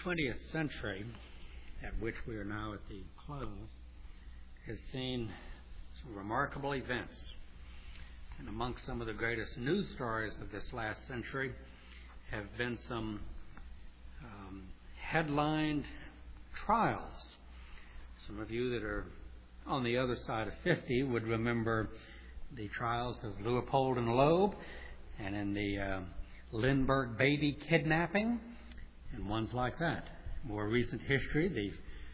20th century, at which we are now at the close, has seen some remarkable events. And amongst some of the greatest news stories of this last century have been some headlined trials. Some of you that are on the other side of 50 would remember the trials of Leopold and Loeb, and in the Lindbergh baby kidnapping, and ones like that. More recent history, the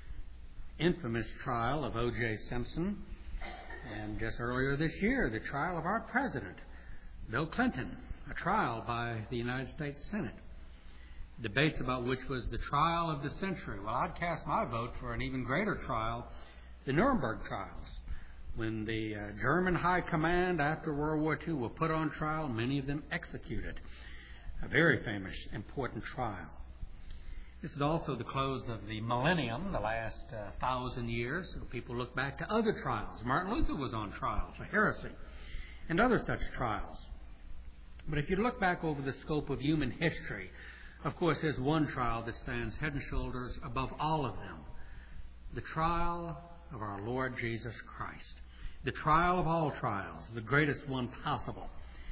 infamous trial of O.J. Simpson, and just earlier this year, the trial of our president, Bill Clinton, a trial by the United States Senate. Debates about which was the trial of the century. Well, I'd cast my vote for an even greater trial, the Nuremberg trials, when the German High Command after World War II were put on trial, many of them executed. A very famous, important trial. This is also the close of the millennium, the last 1,000 years. So people look back to other trials. Martin Luther was on trial for heresy and other such trials. But if you look back over the scope of human history, of course, there's one trial that stands head and shoulders above all of them. The trial of our Lord Jesus Christ. The trial of all trials, the greatest one possible.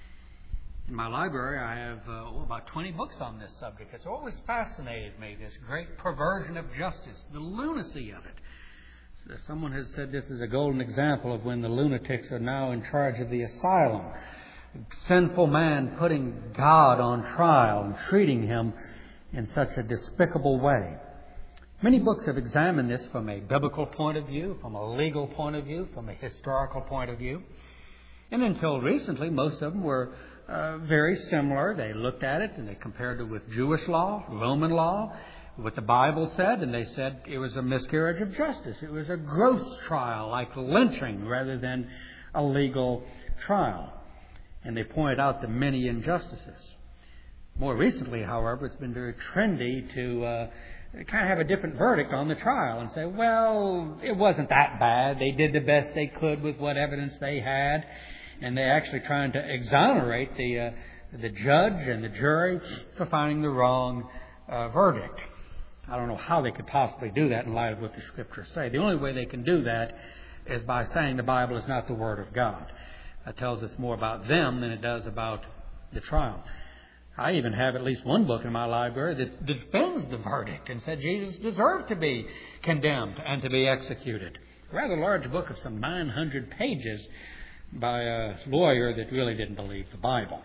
In my library, I have about 20 books on this subject. It's always fascinated me, this great perversion of justice, the lunacy of it. So someone has said this is a golden example of when the lunatics are now in charge of the asylum. Sinful man putting God on trial and treating him in such a despicable way. Many books have examined this from a biblical point of view, from a legal point of view, from a historical point of view. And until recently, most of them were very similar. They looked at it and they compared it with Jewish law, Roman law, what the Bible said, and they said it was a miscarriage of justice. It was a gross trial, like lynching, rather than a legal trial. And they pointed out the many injustices. More recently, however, it's been very trendy to kind of have a different verdict on the trial and say, well, it wasn't that bad. They did the best they could with what evidence they had. And they're actually trying to exonerate the judge and the jury for finding the wrong verdict. I don't know how they could possibly do that in light of what the Scriptures say. The only way they can do that is by saying the Bible is not the Word of God. That tells us more about them than it does about the trial. I even have at least one book in my library that defends the verdict and said Jesus deserved to be condemned and to be executed. A rather large book of some 900 pages by a lawyer that really didn't believe the Bible.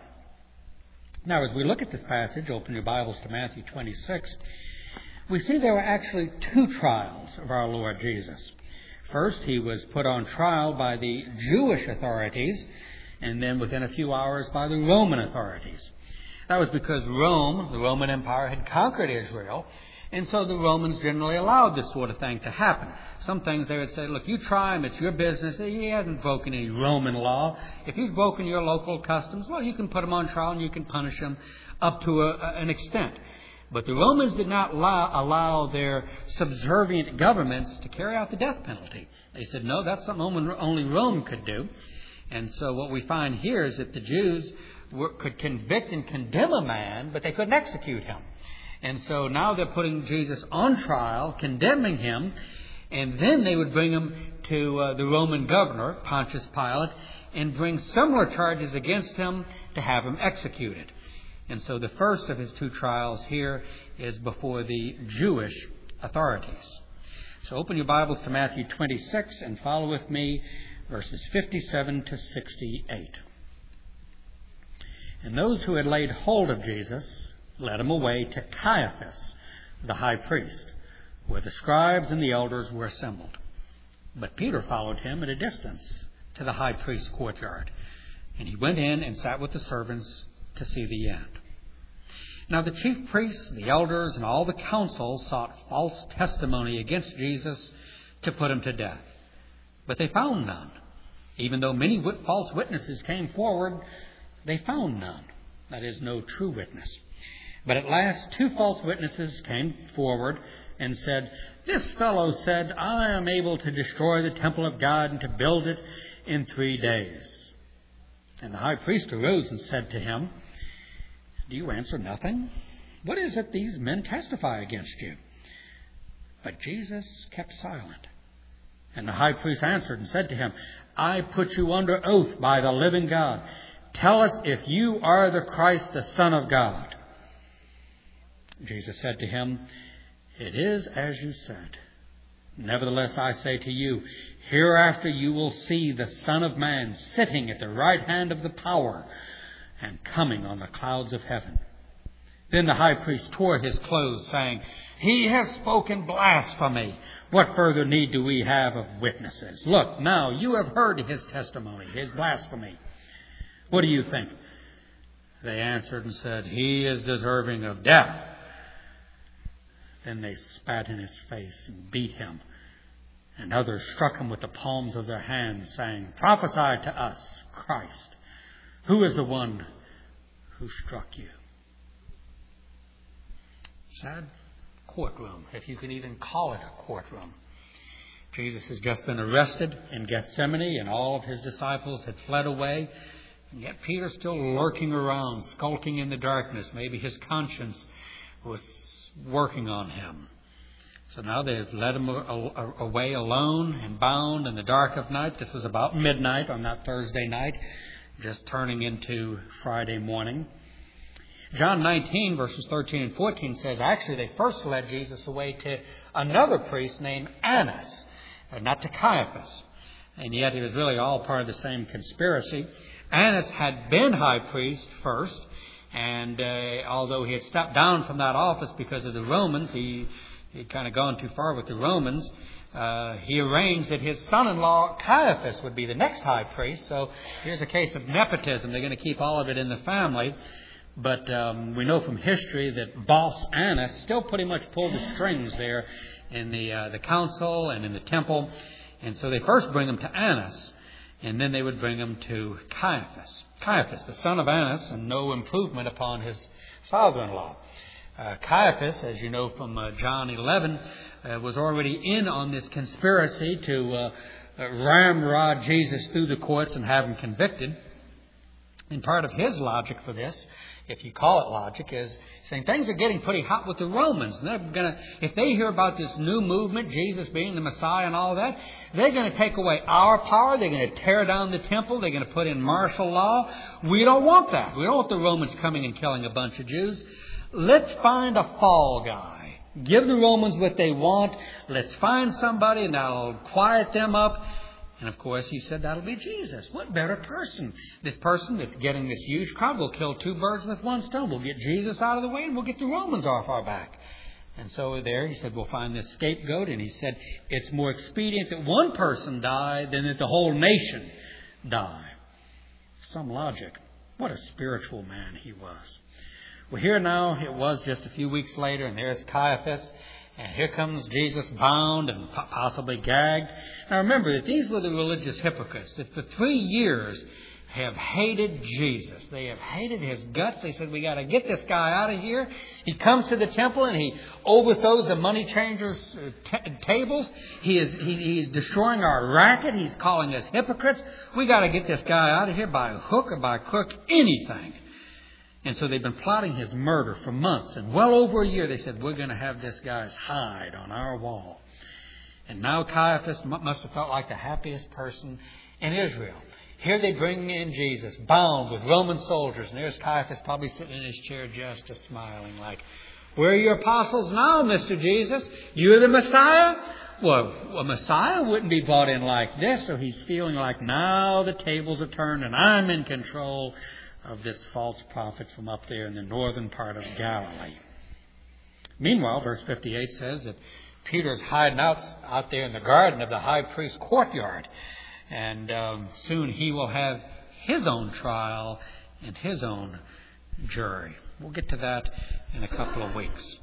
Now, as we look at this passage, open your Bibles to Matthew 26, we see there were actually two trials of our Lord Jesus. First, he was put on trial by the Jewish authorities, and then within a few hours by the Roman authorities. That was because Rome, the Roman Empire, had conquered Israel, and so the Romans generally allowed this sort of thing to happen. Some things they would say, look, you try him, it's your business. He hasn't broken any Roman law. If he's broken your local customs, well, you can put him on trial and you can punish him up to an extent. But the Romans did not allow their subservient governments to carry out the death penalty. They said, no, that's something only Rome could do. And so what we find here is that the Jews could convict and condemn a man, but they couldn't execute him. And so now they're putting Jesus on trial, condemning him, and then they would bring him to the Roman governor, Pontius Pilate, and bring similar charges against him to have him executed. And so the first of his two trials here is before the Jewish authorities. So open your Bibles to Matthew 26 and follow with me verses 57 to 68. And those who had laid hold of Jesus led him away to Caiaphas, the high priest, where the scribes and the elders were assembled. But Peter followed him at a distance to the high priest's courtyard, and he went in and sat with the servants to see the end. Now the chief priests, the elders, and all the council sought false testimony against Jesus to put him to death. But they found none. Even though many false witnesses came forward, they found none. That is, no true witness. But at last 2 false witnesses came forward and said, "This fellow said, I am able to destroy the temple of God and to build it in 3 days." And the high priest arose and said to him, "Do you answer nothing? What is it these men testify against you?" But Jesus kept silent. And the high priest answered and said to him, I put you under oath by the living God. Tell us if you are the Christ, the Son of God. Jesus said to him, It is as you said. Nevertheless, I say to you, hereafter you will see the Son of Man sitting at the right hand of the power and coming on the clouds of heaven. Then the high priest tore his clothes, saying, He has spoken blasphemy. What further need do we have of witnesses? Look, now you have heard his testimony, his blasphemy. What do you think? They answered and said, He is deserving of death. Then they spat in his face and beat him. And others struck him with the palms of their hands, saying, Prophesy to us, Christ. Who is the one who struck you? Sad courtroom, if you can even call it a courtroom. Jesus has just been arrested in Gethsemane, and all of his disciples had fled away. And yet Peter's still lurking around, skulking in the darkness. Maybe his conscience was working on him. So now they've led him away alone and bound in the dark of night. This is about midnight on that Thursday night, just turning into Friday morning. John 19, verses 13 and 14 says, actually, they first led Jesus away to another priest named Annas, not to Caiaphas. And yet it was really all part of the same conspiracy. Annas had been high priest first, and although he had stepped down from that office because of the Romans, he'd kind of gone too far with the Romans. He arranged that his son-in-law Caiaphas would be the next high priest. So here's a case of nepotism. They're going to keep all of it in the family. But we know from history that boss Annas still pretty much pulled the strings there in the council and in the temple. And so they first bring him to Annas, and then they would bring him to Caiaphas. Caiaphas, the son of Annas, and no improvement upon his father-in-law. Caiaphas, as you know from John 11, was already in on this conspiracy to ramrod Jesus through the courts and have him convicted. And part of his logic for this, if you call it logic, is saying things are getting pretty hot with the Romans. And they're gonna, if they hear about this new movement, Jesus being the Messiah and all that, they're going to take away our power. They're going to tear down the temple. They're going to put in martial law. We don't want that. We don't want the Romans coming and killing a bunch of Jews. Let's find a fall guy. Give the Romans what they want. Let's find somebody and that'll quiet them up. And of course, he said that'll be Jesus. What better person? This person that's getting this huge crowd will kill two birds with one stone. We'll get Jesus out of the way and we'll get the Romans off our back. And so there he said, we'll find this scapegoat. And he said, it's more expedient that one person die than that the whole nation die. Some logic. What a spiritual man he was. Well, here now it was just a few weeks later, and there's Caiaphas. And here comes Jesus bound and possibly gagged. Now remember that these were the religious hypocrites that for 3 years have hated Jesus. They have hated his guts. They said, we got to get this guy out of here. He comes to the temple and he overthrows the money changers' tables. He is destroying our racket. He's calling us hypocrites. We got to get this guy out of here by hook or by crook, anything. And so they've been plotting his murder for months. And well over a year, they said, we're going to have this guy's hide on our wall. And now Caiaphas must have felt like the happiest person in Israel. Here they bring in Jesus, bound with Roman soldiers. And there's Caiaphas probably sitting in his chair just smiling like, where are your apostles now, Mr. Jesus? You're the Messiah? Well, a Messiah wouldn't be brought in like this. So he's feeling like now the tables are turned and I'm in control of this false prophet from up there in the northern part of Galilee. Meanwhile, verse 58 says that Peter's hiding out there in the garden of the high priest's courtyard. And soon he will have his own trial and his own jury. We'll get to that in a couple of weeks.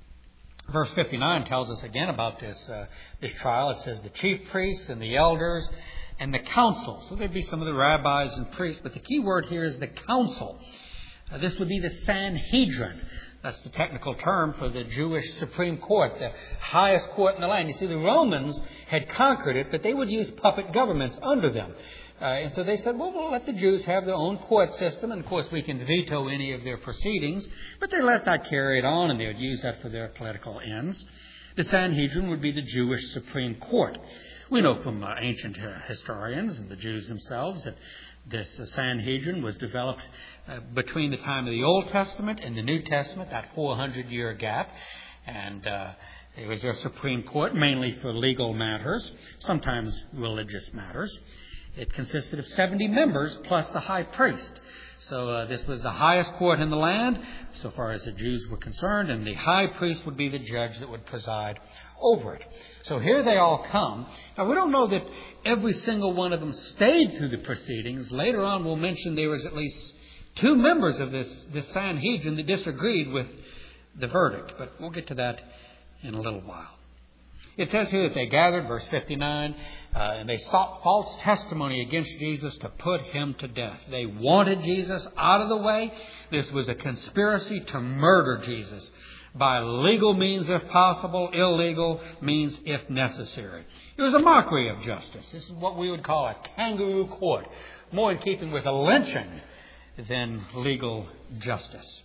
Verse 59 tells us again about this trial. It says the chief priests and the elders and the council. So there'd be some of the rabbis and priests, but the key word here is the council. This would be the Sanhedrin. That's the technical term for the Jewish Supreme Court, the highest court in the land. You see, the Romans had conquered it, but they would use puppet governments under them. And so they said, well, we'll let the Jews have their own court system, and of course we can veto any of their proceedings, but they let that carry it on, and they would use that for their political ends. The Sanhedrin would be the Jewish Supreme Court. We know from ancient historians and the Jews themselves that this Sanhedrin was developed between the time of the Old Testament and the New Testament, that 400-year gap. And it was their Supreme Court, mainly for legal matters, sometimes religious matters. It consisted of 70 members plus the high priest. So this was the highest court in the land, so far as the Jews were concerned, and the high priest would be the judge that would preside over it. So here they all come. Now, we don't know that every single one of them stayed through the proceedings. Later on, we'll mention there was at least 2 members of this Sanhedrin that disagreed with the verdict, but we'll get to that in a little while. It says here that they gathered, verse 59, and they sought false testimony against Jesus to put him to death. They wanted Jesus out of the way. This was a conspiracy to murder Jesus by legal means if possible, illegal means if necessary. It was a mockery of justice. This is what we would call a kangaroo court, more in keeping with a lynching than legal justice.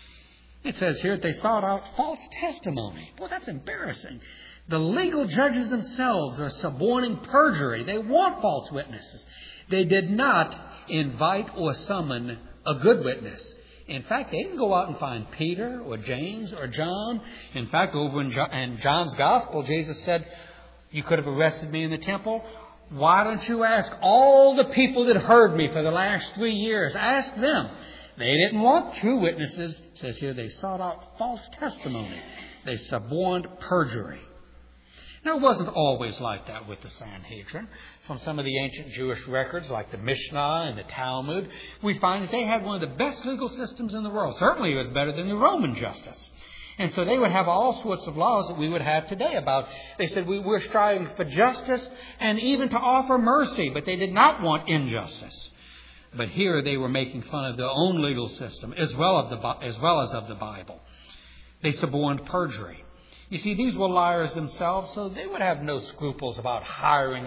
It says here that they sought out false testimony. Well, that's embarrassing. The legal judges themselves are suborning perjury. They want false witnesses. They did not invite or summon a good witness. In fact, they didn't go out and find Peter or James or John. In fact, over in John's Gospel, Jesus said, "You could have arrested me in the temple. Why don't you ask all the people that heard me for the last 3 years? Ask them." They didn't want true witnesses. It says here they sought out false testimony. They suborned perjury. Now, it wasn't always like that with the Sanhedrin. From some of the ancient Jewish records, like the Mishnah and the Talmud, we find that they had one of the best legal systems in the world. Certainly it was better than the Roman justice. And so they would have all sorts of laws that we would have today about, they said we're striving for justice and even to offer mercy, but they did not want injustice. But here they were making fun of their own legal system as well as of the Bible. They suborned perjury. You see, these were liars themselves, so they would have no scruples about hiring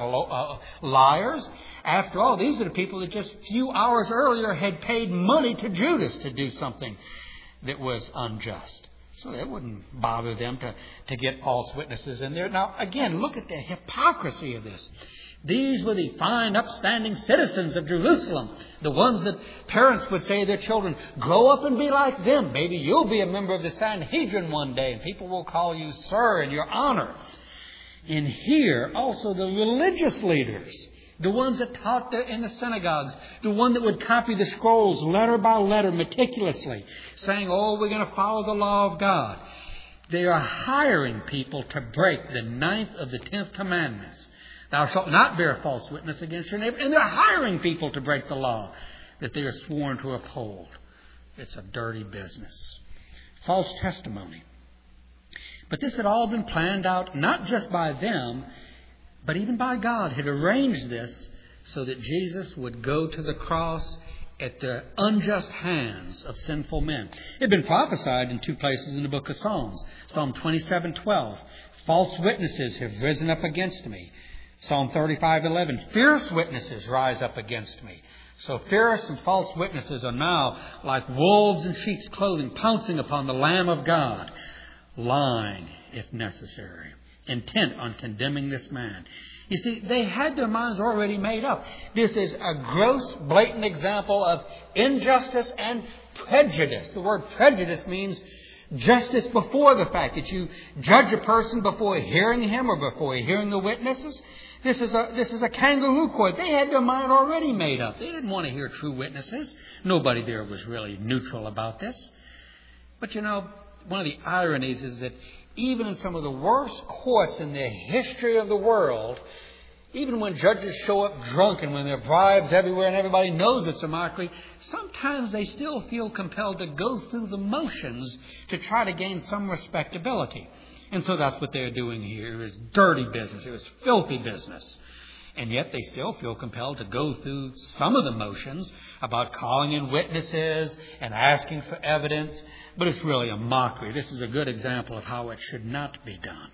liars. After all, these are the people that just a few hours earlier had paid money to Judas to do something that was unjust. So it wouldn't bother them to get false witnesses in there. Now, again, look at the hypocrisy of this. These were the fine, upstanding citizens of Jerusalem, the ones that parents would say to their children, "Grow up and be like them. Maybe you'll be a member of the Sanhedrin one day, and people will call you sir in your honor." And here, also the religious leaders, the ones that taught in the synagogues, the one that would copy the scrolls letter by letter meticulously, saying, "Oh, we're going to follow the law of God." They are hiring people to break the 9th of the 10th commandments. "Thou shalt not bear false witness against your neighbor." And they're hiring people to break the law that they are sworn to uphold. It's a dirty business. False testimony. But this had all been planned out not just by them, but even by God. Had arranged this so that Jesus would go to the cross at the unjust hands of sinful men. It had been prophesied in 2 places in the book of Psalms. Psalm 27:12. "False witnesses have risen up against me." Psalm 35:11, "Fierce witnesses rise up against me." So fierce and false witnesses are now like wolves in sheep's clothing, pouncing upon the Lamb of God, lying if necessary, intent on condemning this man. You see, they had their minds already made up. This is a gross, blatant example of injustice and prejudice. The word prejudice means justice before the fact, that you judge a person before hearing him or before hearing the witnesses. This is a kangaroo court. They had their mind already made up. They didn't want to hear true witnesses. Nobody there was really neutral about this. But you know, one of the ironies is that even in some of the worst courts in the history of the world, even when judges show up drunk and when there are bribes everywhere and everybody knows it's a mockery, sometimes they still feel compelled to go through the motions to try to gain some respectability. And so that's what they're doing here. It was dirty business. It was filthy business. And yet they still feel compelled to go through some of the motions about calling in witnesses and asking for evidence. But it's really a mockery. This is a good example of how it should not be done.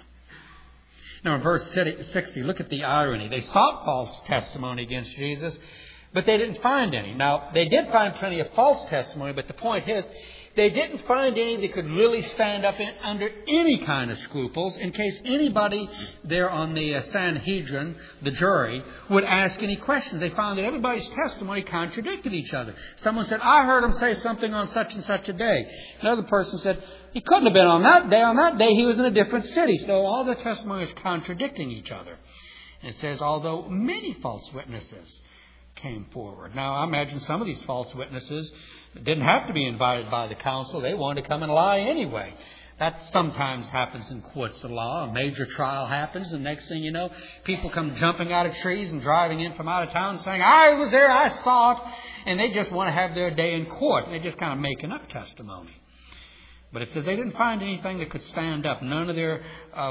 Now in verse 60, look at the irony. They sought false testimony against Jesus, but they didn't find any. Now, they did find plenty of false testimony, but the point is, They didn't find any that could really stand up under any kind of scruples in case anybody there on the Sanhedrin, the jury, would ask any questions. They found that everybody's testimony contradicted each other. Someone said, I heard him say something on such and such a day. Another person said, he couldn't have been on that day. On that day, he was in a different city. So all the testimony is contradicting each other. And it says, although many false witnesses came forward. Now, I imagine some of these false witnesses didn't have to be invited by the council. They wanted to come and lie anyway. That sometimes happens in courts of law. A major trial happens, and next thing you know, people come jumping out of trees and driving in from out of town saying, I was there, I saw it. And they just want to have their day in court. They're just kind of making up testimony. But it says they didn't find anything that could stand up. None of their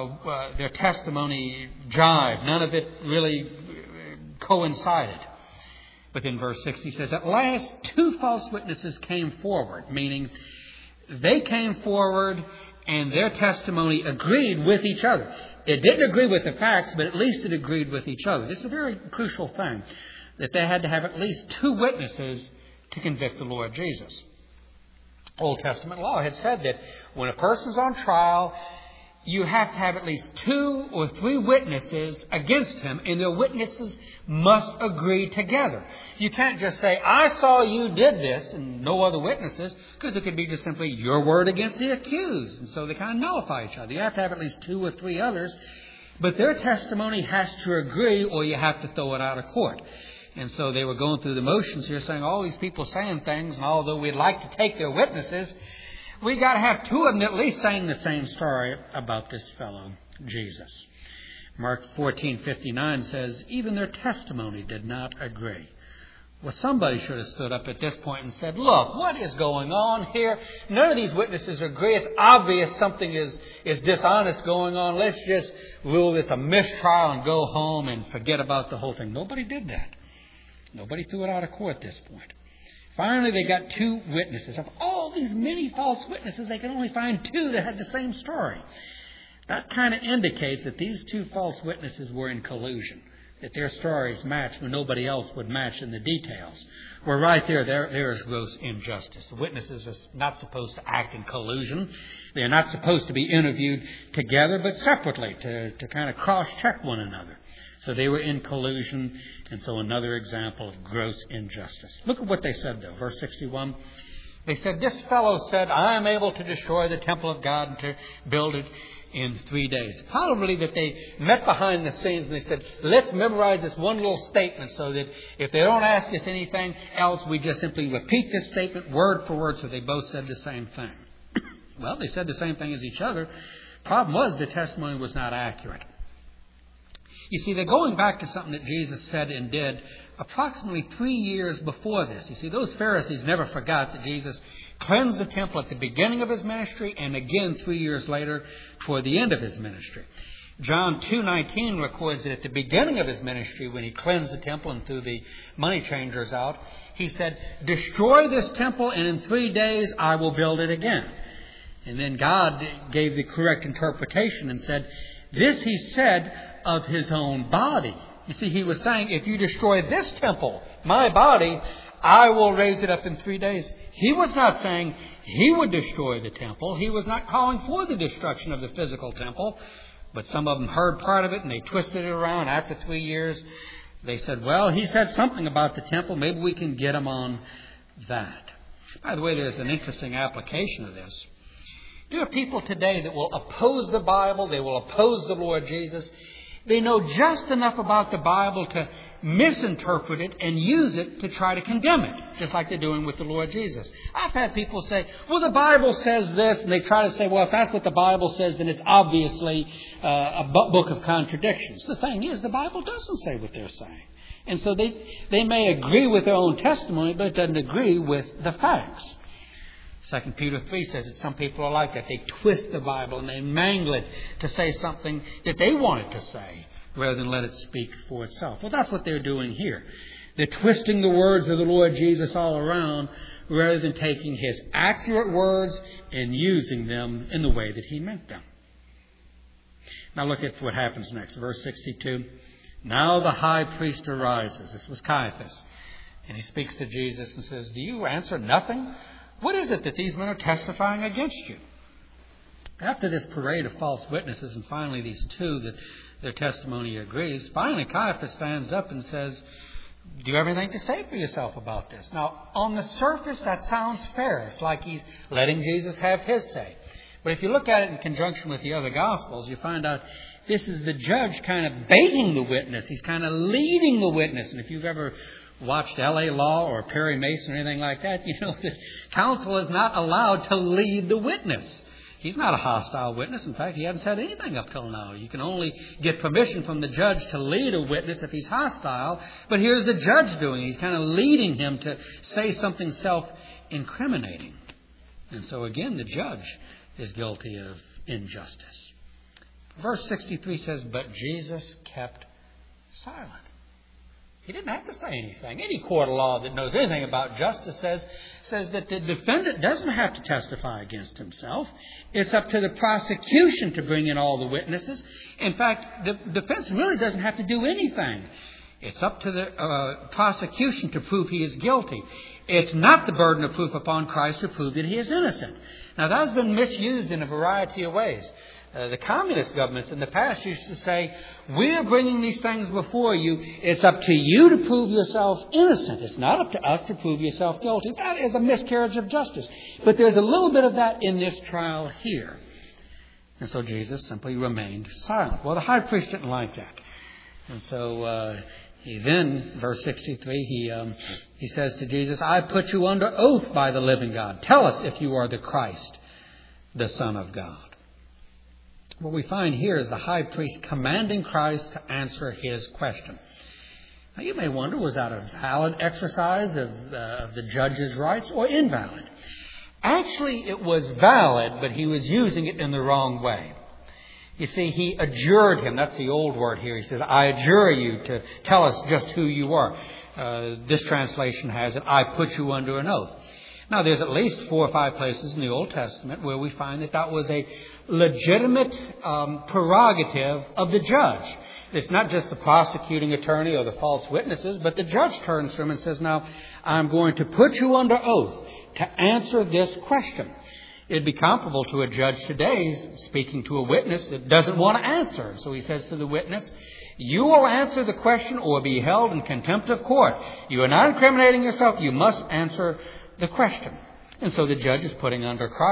testimony jived. None of it really coincided. But in verse 6 he says, at last 2 false witnesses came forward, meaning they came forward and their testimony agreed with each other. It didn't agree with the facts, but at least it agreed with each other. This is a very crucial thing, that they had to have at least 2 witnesses to convict the Lord Jesus. Old Testament law had said that when a person's on trial, you have to have at least 2 or 3 witnesses against him, and their witnesses must agree together. You can't just say, I saw you did this, and no other witnesses, because it could be just simply your word against the accused. And so they kind of nullify each other. You have to have at least 2 or 3 others, but their testimony has to agree, or you have to throw it out of court. And so they were going through the motions here, saying all these people saying things, and although we'd like to take their witnesses, we got to have 2 of them at least saying the same story about this fellow, Jesus. Mark 14:59 says, even their testimony did not agree. Well, somebody should have stood up at this point and said, look, what is going on here? None of these witnesses agree. It's obvious something is dishonest going on. Let's just rule this a mistrial and go home and forget about the whole thing. Nobody did that. Nobody threw it out of court at this point. Finally, they got 2 witnesses. Of all these many false witnesses, they can only find 2 that had the same story. That kind of indicates that these 2 false witnesses were in collusion, that their stories matched when nobody else would match in the details. Well, right there is gross injustice. The witnesses are not supposed to act in collusion. They're not supposed to be interviewed together, but separately to kind of cross-check one another. So they were in collusion, and so another example of gross injustice. Look at what they said, though. Verse 61. They said, this fellow said, I am able to destroy the temple of God and to build it in 3 days. Probably that they met behind the scenes and they said, let's memorize this one little statement so that if they don't ask us anything else, we just simply repeat this statement word for word. So they both said the same thing. Well, they said the same thing as each other. Problem was the testimony was not accurate. You see, they're going back to something that Jesus said and did approximately 3 years before this. You see, those Pharisees never forgot that Jesus cleansed the temple at the beginning of his ministry and again 3 years later toward the end of his ministry. John 2:19 records that at the beginning of his ministry, when he cleansed the temple and threw the money changers out, he said, destroy this temple and in 3 days I will build it again. And then God gave the correct interpretation and said, this he said of his own body. You see, he was saying, if you destroy this temple, my body, I will raise it up in 3 days. He was not saying he would destroy the temple. He was not calling for the destruction of the physical temple. But some of them heard part of it and they twisted it around. After 3 years, they said, well, he said something about the temple. Maybe we can get him on that. By the way, there's an interesting application of this. There are people today that will oppose the Bible. They will oppose the Lord Jesus. They know just enough about the Bible to misinterpret it and use it to try to condemn it, just like they're doing with the Lord Jesus. I've had people say, well, the Bible says this, and they try to say, well, if that's what the Bible says, then it's obviously a book of contradictions. The thing is, the Bible doesn't say what they're saying. And so they may agree with their own testimony, but it doesn't agree with the facts. 2 Peter 3 says that some people are like that. They twist the Bible and they mangle it to say something that they want it to say rather than let it speak for itself. Well, that's what they're doing here. They're twisting the words of the Lord Jesus all around rather than taking his accurate words and using them in the way that he meant them. Now look at what happens next. Verse 62. Now the high priest arises. This was Caiaphas. And he speaks to Jesus and says, do you answer nothing? what is it that these men are testifying against you? After this parade of false witnesses, and finally these two that their testimony agrees, finally Caiaphas stands up and says, do you have anything to say for yourself about this? Now, on the surface, that sounds fair. It's like he's letting Jesus have his say. But if you look at it in conjunction with the other Gospels, you find out this is the judge kind of baiting the witness. He's kind of leading the witness. And if you've ever watched L.A. Law or Perry Mason or anything like that, you know the counsel is not allowed to lead the witness. He's not a hostile witness. In fact, he hasn't said anything up till now. You can only get permission from the judge to lead a witness if he's hostile. But here's the judge doing it. He's kind of leading him to say something self-incriminating. And so again, the judge is guilty of injustice. Verse 63 says, but Jesus kept silent. He didn't have to say anything. Any court of law that knows anything about justice says that the defendant doesn't have to testify against himself. It's up to the prosecution to bring in all the witnesses. In fact, the defense really doesn't have to do anything. It's up to the prosecution to prove he is guilty. It's not the burden of proof upon Christ to prove that he is innocent. Now, that has been misused in a variety of ways. The communist governments in the past used to say, we're bringing these things before you. It's up to you to prove yourself innocent. It's not up to us to prove yourself guilty. That is a miscarriage of justice. But there's a little bit of that in this trial here. And so Jesus simply remained silent. Well, the high priest didn't like that. And so he then, verse 63, he says to Jesus, I put you under oath by the living God. Tell us if you are the Christ, the Son of God. What we find here is the high priest commanding Christ to answer his question. Now you may wonder, was that a valid exercise of the judge's rights or invalid? Actually, it was valid, but he was using it in the wrong way. You see, he adjured him. That's the old word here. He says, I adjure you to tell us just who you are. This translation has it, I put you under an oath. Now, there's at least 4 or 5 places in the Old Testament where we find that was a legitimate prerogative of the judge. It's not just the prosecuting attorney or the false witnesses, but the judge turns to him and says, now, I'm going to put you under oath to answer this question. It'd be comparable to a judge today speaking to a witness that doesn't want to answer. So he says to the witness, you will answer the question or be held in contempt of court. You are not incriminating yourself. You must answer the question. And so the judge is putting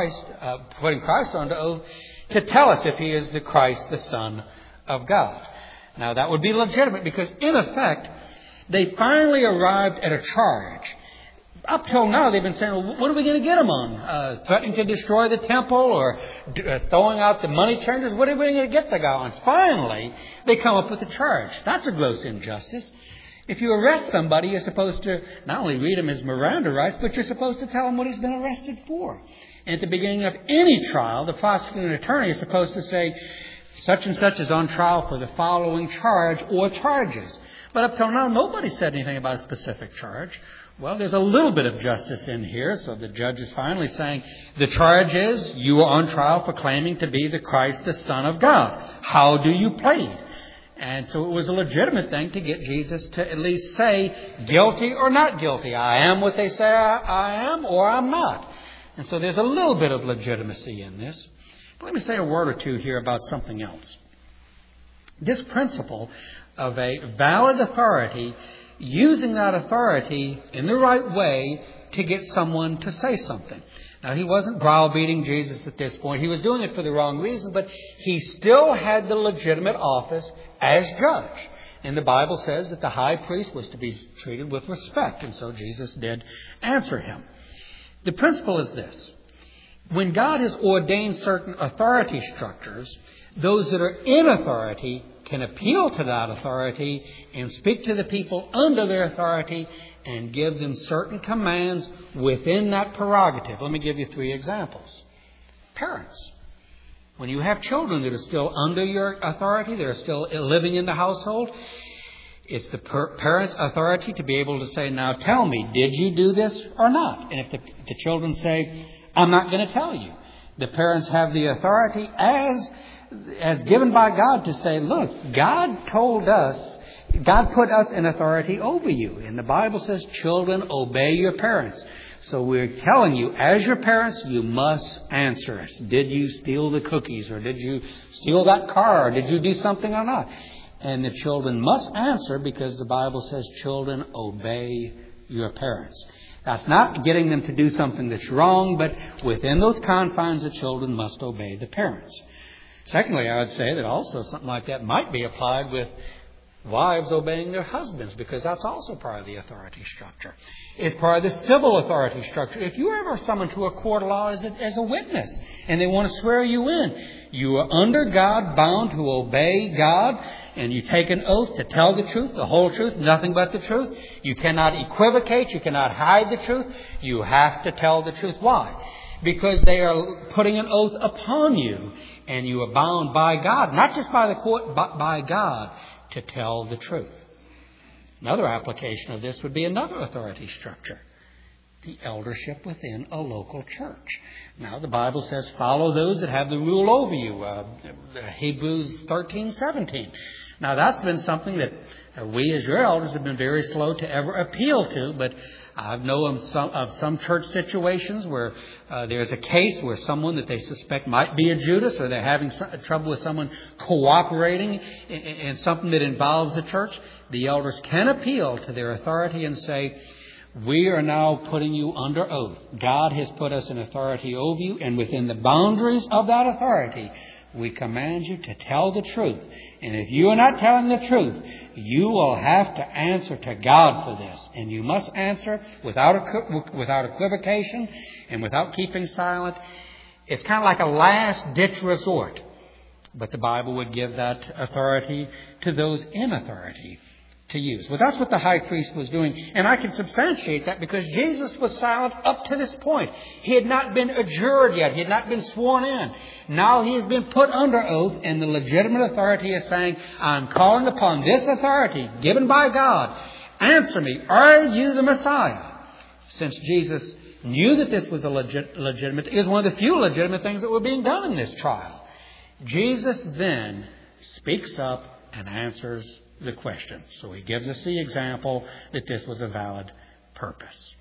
Christ under oath to tell us if he is the Christ, the Son of God. Now that would be legitimate because in effect, they finally arrived at a charge. Up till now, they've been saying, well, what are we going to get them on? Threatening to destroy the temple or throwing out the money changers? What are we going to get the guy on? Finally, they come up with a charge. That's a gross injustice. If you arrest somebody, you're supposed to not only read him his Miranda rights, but you're supposed to tell him what he's been arrested for. And at the beginning of any trial, the prosecuting attorney is supposed to say, such and such is on trial for the following charge or charges. But up till now, nobody said anything about a specific charge. Well, there's a little bit of justice in here. So the judge is finally saying, the charge is you are on trial for claiming to be the Christ, the Son of God. How do you plead? And so it was a legitimate thing to get Jesus to at least say guilty or not guilty. I am what they say I am or I'm not. And so there's a little bit of legitimacy in this. But let me say a word or two here about something else. This principle of a valid authority, using that authority in the right way to get someone to say something. Now, he wasn't browbeating Jesus at this point. He was doing it for the wrong reason, but he still had the legitimate office as judge. And the Bible says that the high priest was to be treated with respect, and so Jesus did answer him. The principle is this. When God has ordained certain authority structures, those that are in authority can appeal to that authority and speak to the people under their authority and give them certain commands within that prerogative. Let me give you 3 examples. Parents. When you have children that are still under your authority, they're still living in the household, it's the parent's authority to be able to say, now tell me, did you do this or not? And if the children say, I'm not going to tell you, the parents have the authority as given by God to say, look, God put us in authority over you. And the Bible says, children, obey your parents. So we're telling you, as your parents, you must answer it. Did you steal the cookies? Or did you steal that car? Or did you do something or not? And the children must answer because the Bible says, children, obey your parents. That's not getting them to do something that's wrong, but within those confines, the children must obey the parents. Secondly, I would say that also something like that might be applied with wives obeying their husbands, because that's also part of the authority structure. It's part of the civil authority structure. If you ever summoned to a court of law as a witness and they want to swear you in, you are under God, bound to obey God, and you take an oath to tell the truth, the whole truth, nothing but the truth. You cannot equivocate. You cannot hide the truth. You have to tell the truth. Why? Because they are putting an oath upon you, and you are bound by God, not just by the court, but by God, to tell the truth. Another application of this would be another authority structure, the eldership within a local church. Now, the Bible says, follow those that have the rule over you, Hebrews 13:17. Now, that's been something that we as your elders have been very slow to ever appeal to, but I know of some church situations where there's a case where someone that they suspect might be a Judas, or they're having trouble with someone cooperating in something that involves the church. The elders can appeal to their authority and say, we are now putting you under oath. God has put us in authority over you, and within the boundaries of that authority, we command you to tell the truth. And if you are not telling the truth, you will have to answer to God for this. And you must answer without equivocation and without keeping silent. It's kind of like a last-ditch resort. But the Bible would give that authority to those in authority to use. Well, that's what the high priest was doing. And I can substantiate that because Jesus was silent up to this point. He had not been adjured yet. He had not been sworn in. Now he has been put under oath, and the legitimate authority is saying, I'm calling upon this authority given by God. Answer me. Are you the Messiah? Since Jesus knew that this was a legitimate, it was one of the few legitimate things that were being done in this trial. Jesus then speaks up and answers the question. So he gives us the example that this was a valid purpose.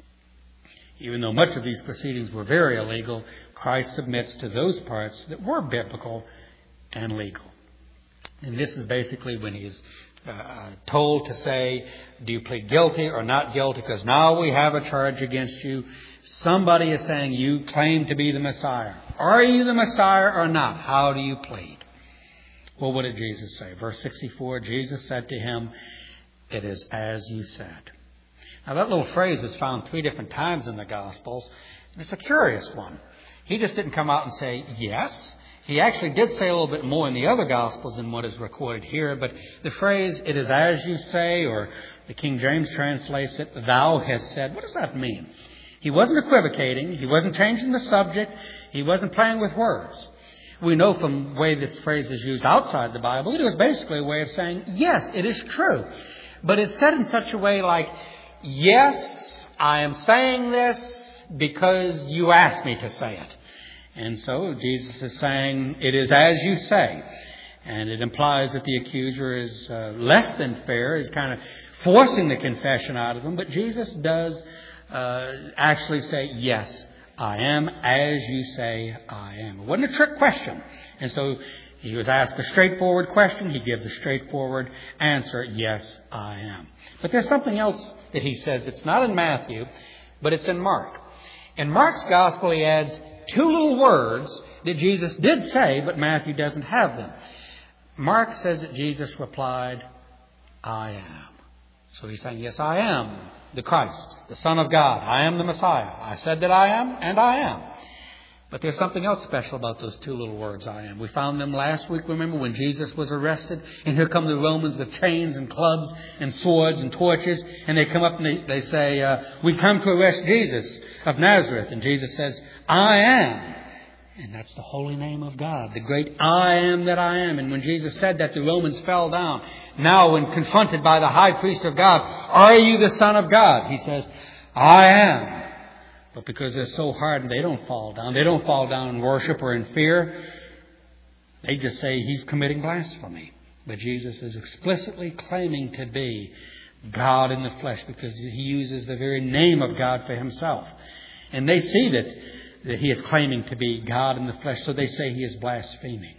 Even though much of these proceedings were very illegal, Christ submits to those parts that were biblical and legal. And this is basically when he is told to say, do you plead guilty or not guilty? Because now we have a charge against you. Somebody is saying you claim to be the Messiah. Are you the Messiah or not? How do you plead? Well, what did Jesus say? Verse 64, Jesus said to him, it is as you said. Now, that little phrase is found 3 different times in the Gospels. And it's a curious one. He just didn't come out and say yes. He actually did say a little bit more in the other Gospels than what is recorded here. But the phrase, it is as you say, or the King James translates it, thou hast said. What does that mean? He wasn't equivocating. He wasn't changing the subject. He wasn't playing with words. We know from the way this phrase is used outside the Bible, it was basically a way of saying, yes, it is true. But it's said in such a way like, yes, I am saying this because you asked me to say it. And so Jesus is saying, it is as you say. And it implies that the accuser is less than fair, is kind of forcing the confession out of him. But Jesus does actually say, yes, I am as you say I am. It wasn't a trick question. And so he was asked a straightforward question. He gives a straightforward answer. Yes, I am. But there's something else that he says. It's not in Matthew, but it's in Mark. In Mark's gospel, he adds 2 little words that Jesus did say, but Matthew doesn't have them. Mark says that Jesus replied, I am. So he's saying, yes, I am the Christ, the Son of God. I am the Messiah. I said that I am, and I am. But there's something else special about those 2 little words, I am. We found them last week, remember, when Jesus was arrested. And here come the Romans with chains and clubs and swords and torches. And they come up and they say, we come to arrest Jesus of Nazareth. And Jesus says, I am. And that's the holy name of God, the great I am that I am. And when Jesus said that, the Romans fell down. Now, when confronted by the high priest of God, are you the Son of God? He says, I am. But because they're so hardened, they don't fall down. They don't fall down in worship or in fear. They just say he's committing blasphemy. But Jesus is explicitly claiming to be God in the flesh because he uses the very name of God for himself. And they see that he is claiming to be God in the flesh, so they say he is blaspheming.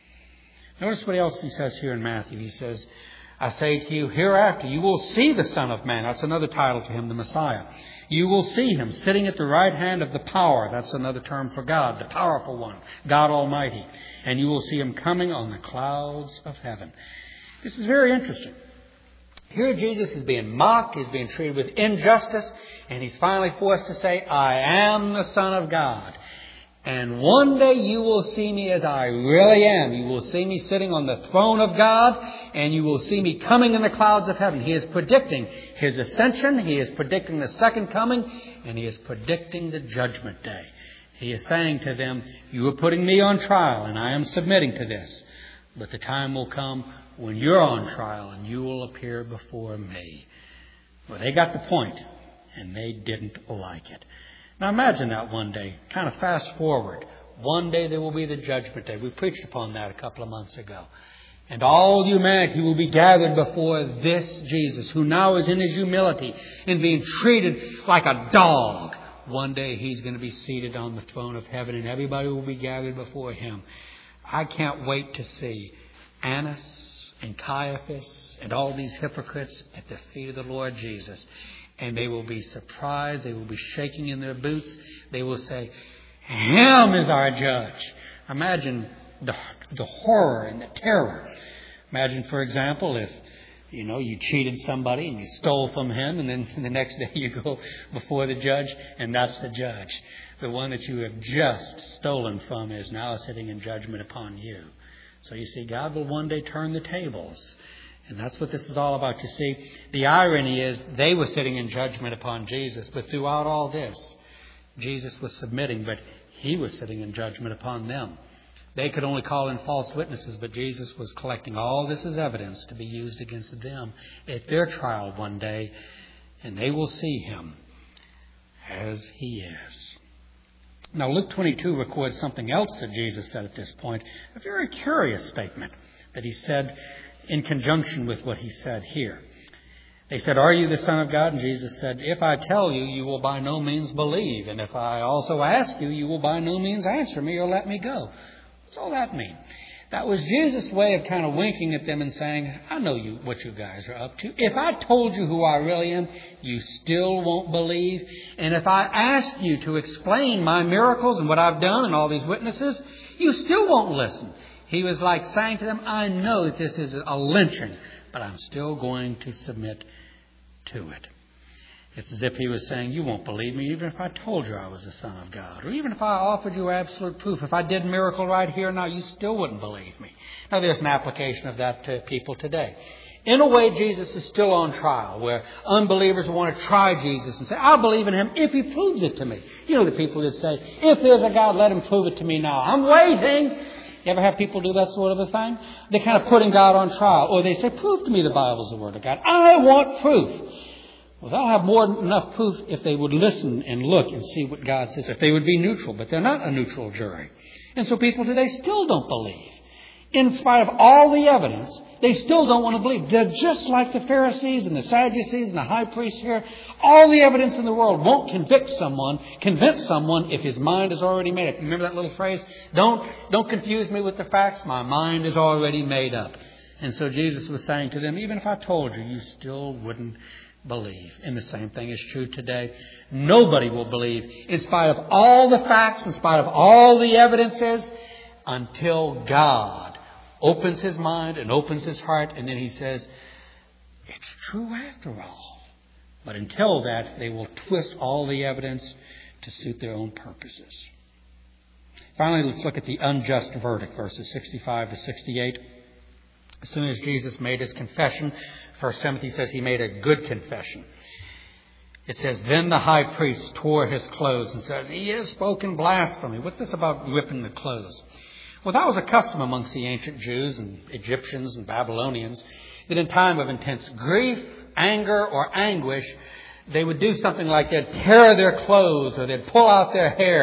Notice what else he says here in Matthew. He says, I say to you, hereafter you will see the Son of Man. That's another title to him, the Messiah. You will see him sitting at the right hand of the power. That's another term for God, the powerful one, God Almighty. And you will see him coming on the clouds of heaven. This is very interesting. Here Jesus is being mocked. He's being treated with injustice. And he's finally forced to say, I am the Son of God. And one day you will see me as I really am. You will see me sitting on the throne of God, and you will see me coming in the clouds of heaven. He is predicting his ascension. He is predicting the second coming, and he is predicting the judgment day. He is saying to them, you are putting me on trial, and I am submitting to this. But the time will come when you're on trial, and you will appear before me. Well, they got the point, and they didn't like it. Now imagine that one day. Kind of fast forward. One day there will be the judgment day. We preached upon that a couple of months ago. And all humanity will be gathered before this Jesus, who now is in his humility and being treated like a dog. One day he's going to be seated on the throne of heaven, and everybody will be gathered before him. I can't wait to see Annas and Caiaphas and all these hypocrites at the feet of the Lord Jesus. And they will be surprised. They will be shaking in their boots. They will say, him is our judge. Imagine the horror and the terror. Imagine, for example, if, you cheated somebody and you stole from him, and then the next day you go before the judge, and that's the judge. The one that you have just stolen from is now sitting in judgment upon you. So you see, God will one day turn the tables. And that's what this is all about. You see, the irony is they were sitting in judgment upon Jesus, but throughout all this, Jesus was submitting, but he was sitting in judgment upon them. They could only call in false witnesses, but Jesus was collecting all this as evidence to be used against them at their trial one day, and they will see him as he is. Now, Luke 22 records something else that Jesus said at this point, a very curious statement that he said in conjunction with what he said here. They said, are you the Son of God? And Jesus said, if I tell you, you will by no means believe. And if I also ask you, you will by no means answer me or let me go. What's all that mean? That was Jesus' way of kind of winking at them and saying, I know what you guys are up to. If I told you who I really am, you still won't believe. And if I asked you to explain my miracles and what I've done and all these witnesses, you still won't listen. He was like saying to them, I know that this is a lynching, but I'm still going to submit to it. It's as if he was saying, you won't believe me even if I told you I was the Son of God. Or even if I offered you absolute proof. If I did a miracle right here now, you still wouldn't believe me. Now there's an application of that to people today. In a way, Jesus is still on trial, where unbelievers want to try Jesus and say, I believe in him if he proves it to me. You know the people that say, if there's a God, let him prove it to me now. I'm waiting. You ever have people do that sort of a thing? They're kind of putting God on trial. Or they say, prove to me the Bible's the Word of God. I want proof. Well, they'll have more than enough proof if they would listen and look and see what God says. If they would be neutral. But they're not a neutral jury. And so people today still don't believe. In spite of all the evidence, they still don't want to believe. They're just like the Pharisees and the Sadducees and the high priest here. All the evidence in the world won't convince someone if his mind is already made up. Remember that little phrase? Don't confuse me with the facts. My mind is already made up. And so Jesus was saying to them, even if I told you, you still wouldn't believe. And the same thing is true today. Nobody will believe in spite of all the facts, in spite of all the evidences, until God opens his mind and opens his heart, and then he says, it's true after all. But until that, they will twist all the evidence to suit their own purposes. Finally, let's look at the unjust verdict, verses 65 to 68. As soon as Jesus made his confession, 1 Timothy says he made a good confession. It says, then the high priest tore his clothes and says, he has spoken blasphemy. What's this about ripping the clothes? Well, that was a custom amongst the ancient Jews and Egyptians and Babylonians, that in time of intense grief, anger, or anguish, they would do something like they'd tear their clothes, or they'd pull out their hair,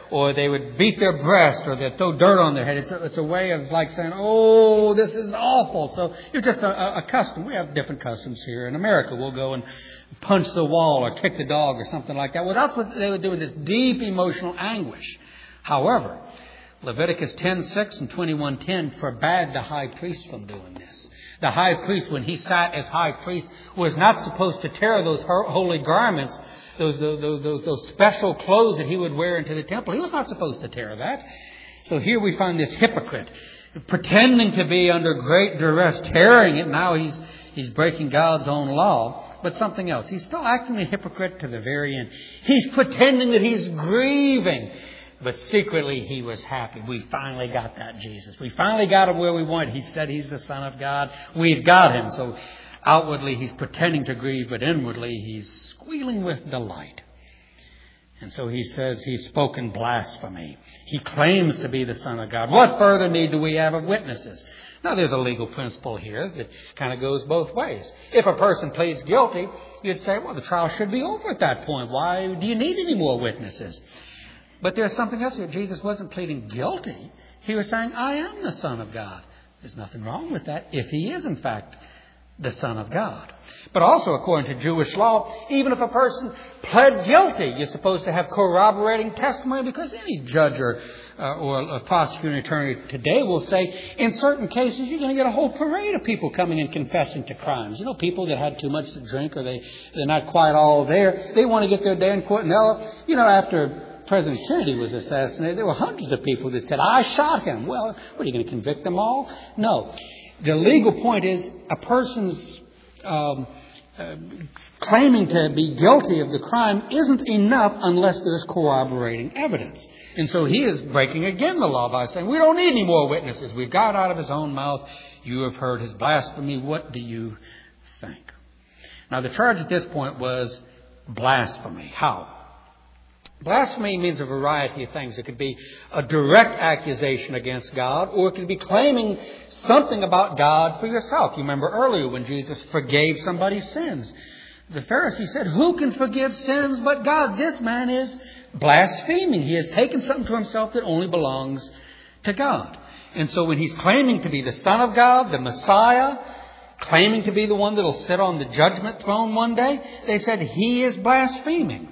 or they would beat their breast, or they'd throw dirt on their head. It's a way of like saying, oh, this is awful. So you're just a custom. We have different customs here in America. We'll go and punch the wall or kick the dog or something like that. Well, that's what they would do with this deep emotional anguish. However, Leviticus 10:6 and 21:10 forbade the high priest from doing this. The high priest, when he sat as high priest, was not supposed to tear those holy garments, those special clothes that he would wear into the temple. He was not supposed to tear that. So here we find this hypocrite pretending to be under great duress, tearing it. Now he's breaking God's own law. But something else. He's still acting a hypocrite to the very end. He's pretending that he's grieving. But secretly he was happy. We finally got that Jesus. We finally got him where we wanted. He said he's the Son of God. We've got him. So outwardly he's pretending to grieve, but inwardly he's squealing with delight. And so he says he's spoken blasphemy. He claims to be the Son of God. What further need do we have of witnesses? Now, there's a legal principle here that kind of goes both ways. If a person pleads guilty, you'd say, well, the trial should be over at that point. Why do you need any more witnesses? But there's something else here. Jesus wasn't pleading guilty. He was saying, I am the Son of God. There's nothing wrong with that if he is, in fact, the Son of God. But also, according to Jewish law, even if a person pled guilty, you're supposed to have corroborating testimony, because any judge or a prosecuting attorney today will say, in certain cases, you're going to get a whole parade of people coming and confessing to crimes. You know, people that had too much to drink, or they're not quite all there. They want to get their day in court. And after President Kennedy was assassinated, there were hundreds of people that said, I shot him. Well, what, are you going to convict them all? No. The legal point is a person's claiming to be guilty of the crime isn't enough unless there's corroborating evidence. And so he is breaking again the law by saying, we don't need any more witnesses. We've got out of his own mouth. You have heard his blasphemy. What do you think? Now, the charge at this point was blasphemy. How? Blasphemy means a variety of things. It could be a direct accusation against God, or it could be claiming something about God for yourself. You remember earlier when Jesus forgave somebody's sins. The Pharisee said, who can forgive sins but God? This man is blaspheming. He has taken something to himself that only belongs to God. And so when he's claiming to be the Son of God, the Messiah, claiming to be the one that will sit on the judgment throne one day, they said he is blaspheming.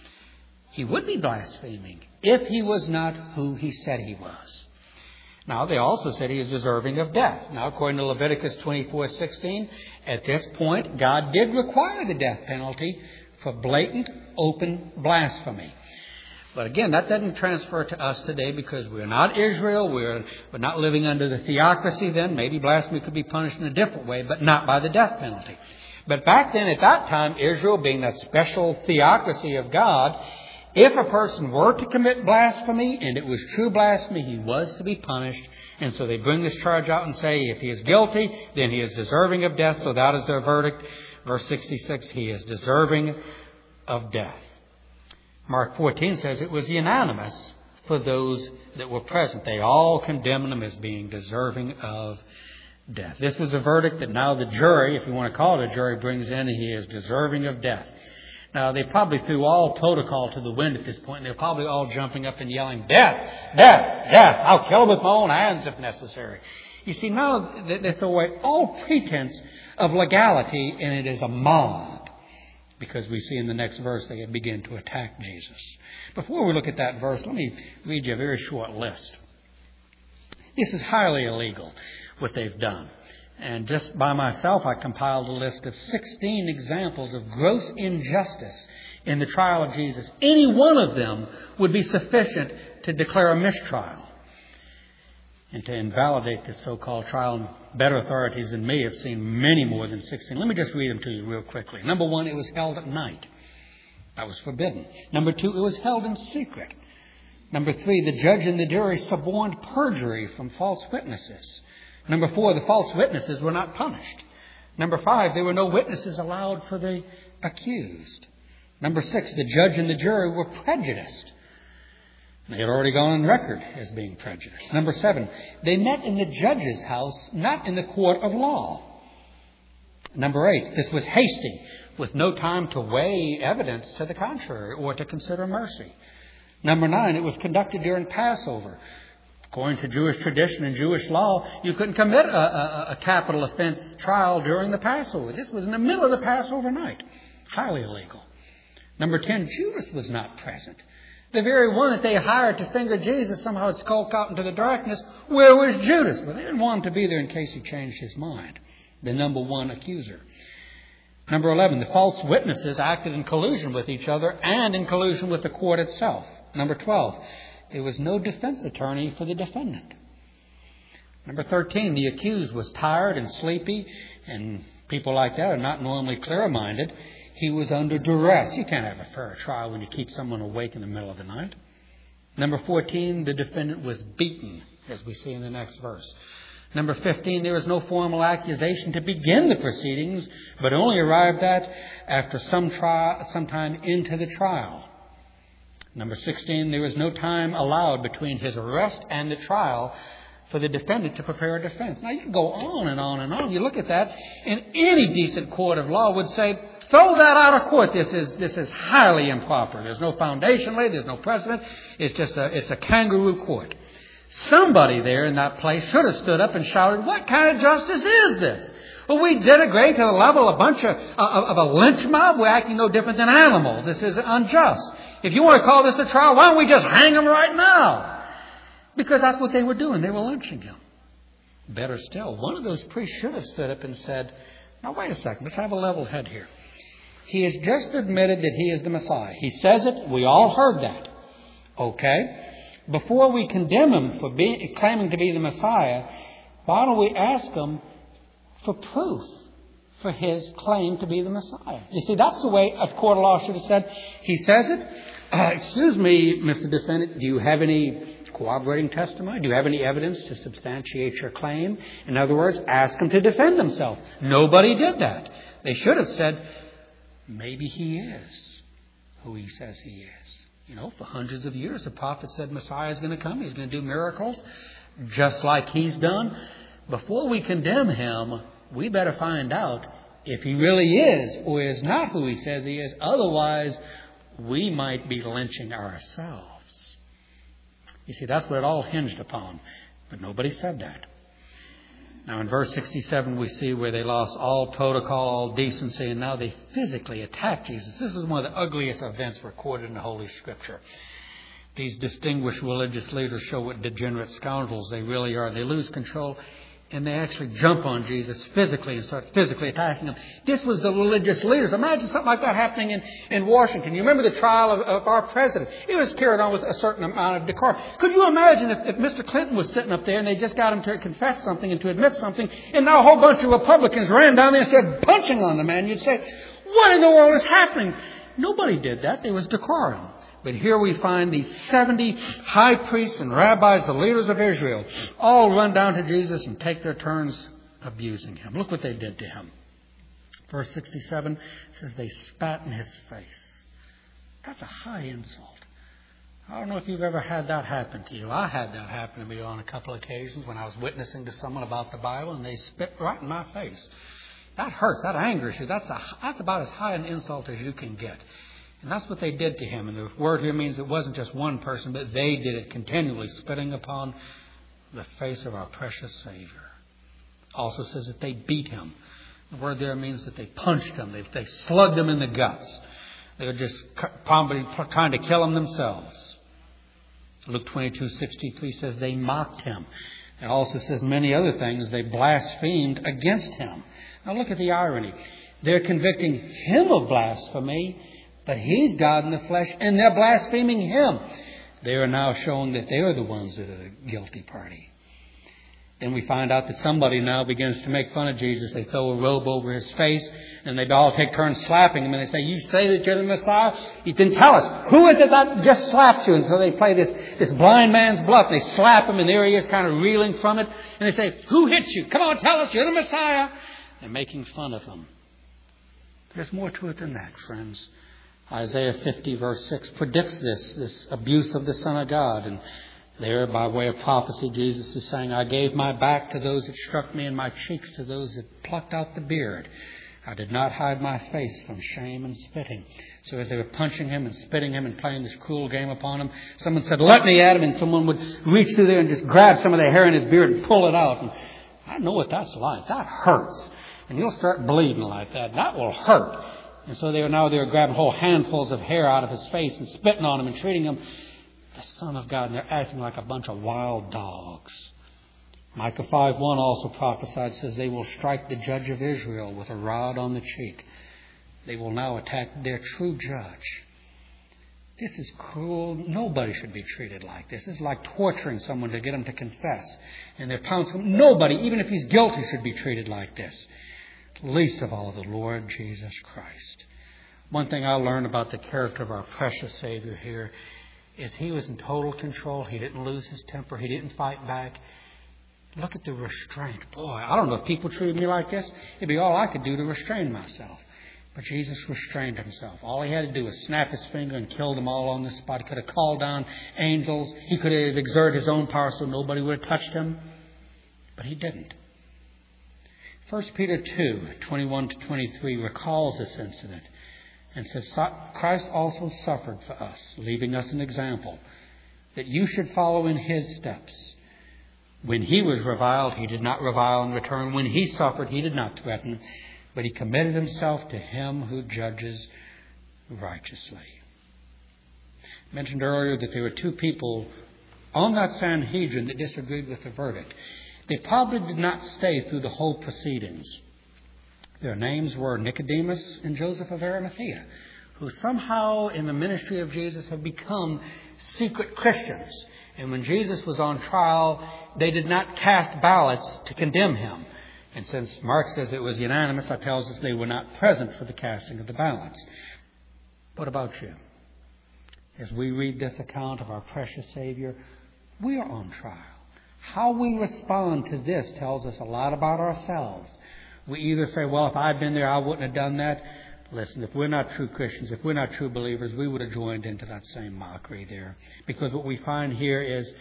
He would be blaspheming if he was not who he said he was. Now, they also said he is deserving of death. Now, according to Leviticus 24:16, at this point, God did require the death penalty for blatant, open blasphemy. But again, that doesn't transfer to us today because we're not Israel. We're not living under the theocracy then. Maybe blasphemy could be punished in a different way, but not by the death penalty. But back then, at that time, Israel being that special theocracy of God, if a person were to commit blasphemy, and it was true blasphemy, he was to be punished. And so they bring this charge out and say, if he is guilty, then he is deserving of death. So that is their verdict. Verse 66, he is deserving of death. Mark 14 says it was unanimous for those that were present. They all condemned him as being deserving of death. This was a verdict that now the jury, if you want to call it a jury, brings in, he is deserving of death. Now, they probably threw all protocol to the wind at this point, and they're probably all jumping up and yelling, death, death, death. I'll kill him with my own hands if necessary. You see, now they throw away all pretense of legality, and it is a mob. Because we see in the next verse they begin to attack Jesus. Before we look at that verse, let me read you a very short list. This is highly illegal, what they've done. And just by myself, I compiled a list of 16 examples of gross injustice in the trial of Jesus. Any one of them would be sufficient to declare a mistrial and to invalidate this so-called trial. And better authorities than me have seen many more than 16. Let me just read them to you real quickly. Number one, it was held at night. That was forbidden. Number two, it was held in secret. Number three, the judge and the jury suborned perjury from false witnesses. Number four, the false witnesses were not punished. Number five, there were no witnesses allowed for the accused. Number six, the judge and the jury were prejudiced. They had already gone on record as being prejudiced. Number seven, they met in the judge's house, not in the court of law. Number eight, this was hasty, with no time to weigh evidence to the contrary or to consider mercy. Number 9, it was conducted during Passover. According to Jewish tradition and Jewish law, you couldn't commit a capital offense trial during the Passover. This was in the middle of the Passover night. Highly illegal. Number 10, Judas was not present. The very one that they hired to finger Jesus somehow had skulked out into the darkness. Where was Judas? Well, they didn't want him to be there in case he changed his mind. The number 1 accuser. Number 11, the false witnesses acted in collusion with each other and in collusion with the court itself. Number 12, there was no defense attorney for the defendant. Number 13, the accused was tired and sleepy, and people like that are not normally clear-minded. He was under duress. You can't have a fair trial when you keep someone awake in the middle of the night. Number 14, the defendant was beaten, as we see in the next verse. Number 15, there was no formal accusation to begin the proceedings, but only arrived at after some time into the trial. Number 16, there was no time allowed between his arrest and the trial for the defendant to prepare a defense. Now, you can go on and on and on. You look at that, and any decent court of law would say, throw that out of court. This is highly improper. There's no foundation laid. There's no precedent. It's a kangaroo court. Somebody there in that place should have stood up and shouted, what kind of justice is this? Well, we denigrate to the level of a lynch mob. We're acting no different than animals. This is unjust. If you want to call this a trial, why don't we just hang him right now? Because that's what they were doing. They were lynching him. Better still, one of those priests should have stood up and said, now wait a second, let's have a level head here. He has just admitted that he is the Messiah. He says it. We all heard that. Okay. Before we condemn him for claiming to be the Messiah, why don't we ask him for proof for his claim to be the Messiah? You see, that's the way a court of law should have said. He says it. Excuse me, Mr. Defendant, do you have any corroborating testimony? Do you have any evidence to substantiate your claim? In other words, ask him to defend himself. Nobody did that. They should have said, maybe he is who he says he is. You know, for hundreds of years, the prophet said Messiah is going to come. He's going to do miracles just like he's done. Before we condemn him, we better find out if he really is or is not who he says he is. Otherwise, we might be lynching ourselves. You see, that's what it all hinged upon. But nobody said that. Now, in verse 67, we see where they lost all protocol, all decency, and now they physically attack Jesus. This is one of the ugliest events recorded in the Holy Scripture. These distinguished religious leaders show what degenerate scoundrels they really are. They lose control, and they actually jump on Jesus physically and start physically attacking him. This was the religious leaders. Imagine something like that happening in Washington. You remember the trial of our president. It was carried on with a certain amount of decorum. Could you imagine if Mr. Clinton was sitting up there and they just got him to confess something and to admit something, and now a whole bunch of Republicans ran down there and started punching on the man? You'd say, what in the world is happening? Nobody did that. There was decorum. But here we find the 70 high priests and rabbis, the leaders of Israel, all run down to Jesus and take their turns abusing him. Look what they did to him. Verse 67 says they spat in his face. That's a high insult. I don't know if you've ever had that happen to you. I had that happen to me on a couple of occasions when I was witnessing to someone about the Bible and they spit right in my face. That hurts. That angers you. That's about as high an insult as you can get. And that's what they did to him. And the word here means it wasn't just one person, but they did it continually, spitting upon the face of our precious Savior. Also says that they beat him. The word there means that they punched him. They slugged him in the guts. They were just probably trying to kill him themselves. Luke 22:63 says they mocked him. It also says many other things. They blasphemed against him. Now look at the irony. They're convicting him of blasphemy, but he's God in the flesh, and they're blaspheming him. They are now showing that they are the ones that are the guilty party. Then we find out that somebody now begins to make fun of Jesus. They throw a robe over his face, and they all take turns slapping him. And they say, you say that you're the Messiah? You didn't tell us. Who is it that just slapped you? And so they play this blind man's bluff. They slap him, and there he is kind of reeling from it. And they say, who hit you? Come on, tell us, you're the Messiah. They're making fun of him. There's more to it than that, friends. Isaiah 50 verse 6 predicts this abuse of the Son of God. And there, by way of prophecy, Jesus is saying, I gave my back to those that struck me and my cheeks to those that plucked out the beard. I did not hide my face from shame and spitting. So as they were punching him and spitting him and playing this cruel game upon him, someone said, let me at him, and someone would reach through there and just grab some of the hair in his beard and pull it out. And I know what that's like. That hurts. And you'll start bleeding like that. That will hurt. And so they were grabbing whole handfuls of hair out of his face and spitting on him and treating him the Son of God. And they're acting like a bunch of wild dogs. Micah 5:1 also prophesied, says, they will strike the judge of Israel with a rod on the cheek. They will now attack their true judge. This is cruel. Nobody should be treated like this. This is like torturing someone to get him to confess. And they're pouncing him. Nobody, even if he's guilty, should be treated like this. Least of all, the Lord Jesus Christ. One thing I learned about the character of our precious Savior here is he was in total control. He didn't lose his temper. He didn't fight back. Look at the restraint. Boy, I don't know if people treated me like this. It'd be all I could do to restrain myself. But Jesus restrained himself. All he had to do was snap his finger and kill them all on the spot. He could have called down angels. He could have exerted his own power so nobody would have touched him. But he didn't. 1 Peter 2:21-23 recalls this incident and says, Christ also suffered for us, leaving us an example, that you should follow in his steps. When he was reviled, he did not revile in return. When he suffered, he did not threaten, but he committed himself to him who judges righteously. I mentioned earlier that there were two people on that Sanhedrin that disagreed with the verdict. They probably did not stay through the whole proceedings. Their names were Nicodemus and Joseph of Arimathea, who somehow in the ministry of Jesus have become secret Christians. And when Jesus was on trial, they did not cast ballots to condemn him. And since Mark says it was unanimous, that tells us they were not present for the casting of the ballots. What about you? As we read this account of our precious Savior, we are on trial. How we respond to this tells us a lot about ourselves. We either say, well, if I'd been there, I wouldn't have done that. Listen, if we're not true Christians, if we're not true believers, we would have joined into that same mockery there. Because what we find here is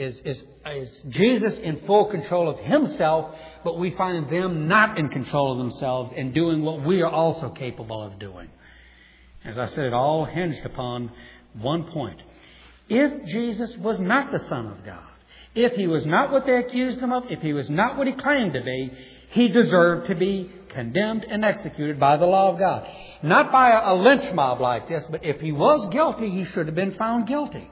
Jesus in full control of himself, but we find them not in control of themselves and doing what we are also capable of doing. As I said, it all hinged upon one point. If Jesus was not the Son of God, if he was not what they accused him of, if he was not what he claimed to be, he deserved to be condemned and executed by the law of God. Not by a lynch mob like this, but if he was guilty, he should have been found guilty.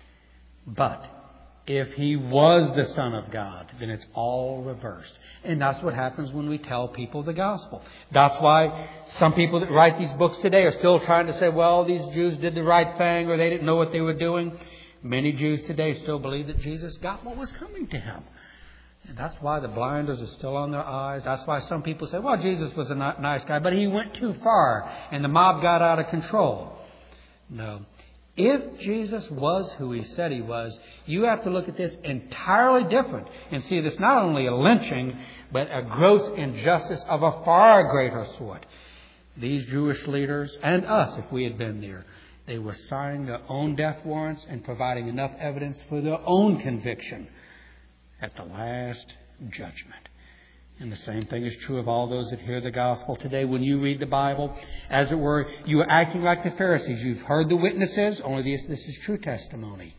But if he was the Son of God, then it's all reversed. And that's what happens when we tell people the gospel. That's why some people that write these books today are still trying to say, well, these Jews did the right thing or they didn't know what they were doing. Many Jews today still believe that Jesus got what was coming to him. And that's why the blinders are still on their eyes. That's why some people say, well, Jesus was a nice guy, but he went too far and the mob got out of control. No. If Jesus was who he said he was, you have to look at this entirely different and see this not only a lynching, but a gross injustice of a far greater sort. These Jewish leaders, and us if we had been there, they were signing their own death warrants and providing enough evidence for their own conviction at the last judgment. And the same thing is true of all those that hear the gospel today. When you read the Bible, as it were, you are acting like the Pharisees. You've heard the witnesses, only this is true testimony.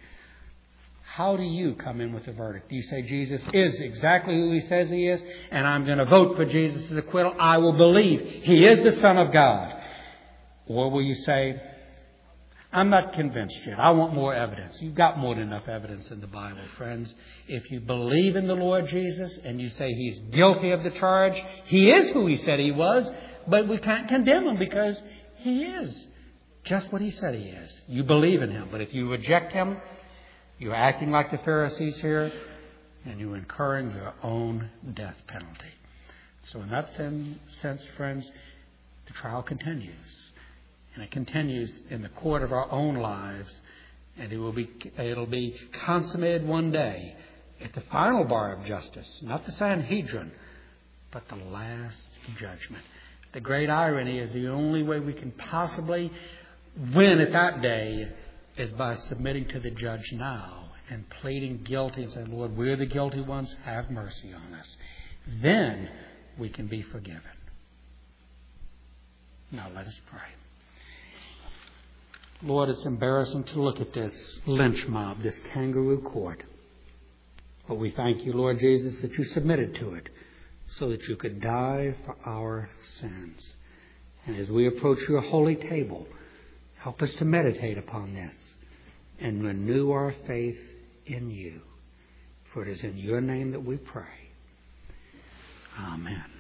How do you come in with the verdict? Do you say Jesus is exactly who he says he is, and I'm going to vote for Jesus' acquittal? I will believe he is the Son of God. Or will you say, I'm not convinced yet. I want more evidence. You've got more than enough evidence in the Bible, friends. If you believe in the Lord Jesus and you say he's guilty of the charge, he is who he said he was, but we can't condemn him because he is just what he said he is. You believe in him. But if you reject him, you're acting like the Pharisees here, and you're incurring your own death penalty. So in that sense, friends, the trial continues. And it continues in the court of our own lives. And it'll be consummated one day at the final bar of justice. Not the Sanhedrin, but the last judgment. The great irony is the only way we can possibly win at that day is by submitting to the judge now and pleading guilty and saying, Lord, we're the guilty ones. Have mercy on us. Then we can be forgiven. Now let us pray. Lord, it's embarrassing to look at this lynch mob, this kangaroo court. But we thank you, Lord Jesus, that you submitted to it so that you could die for our sins. And as we approach your holy table, help us to meditate upon this and renew our faith in you. For it is in your name that we pray. Amen.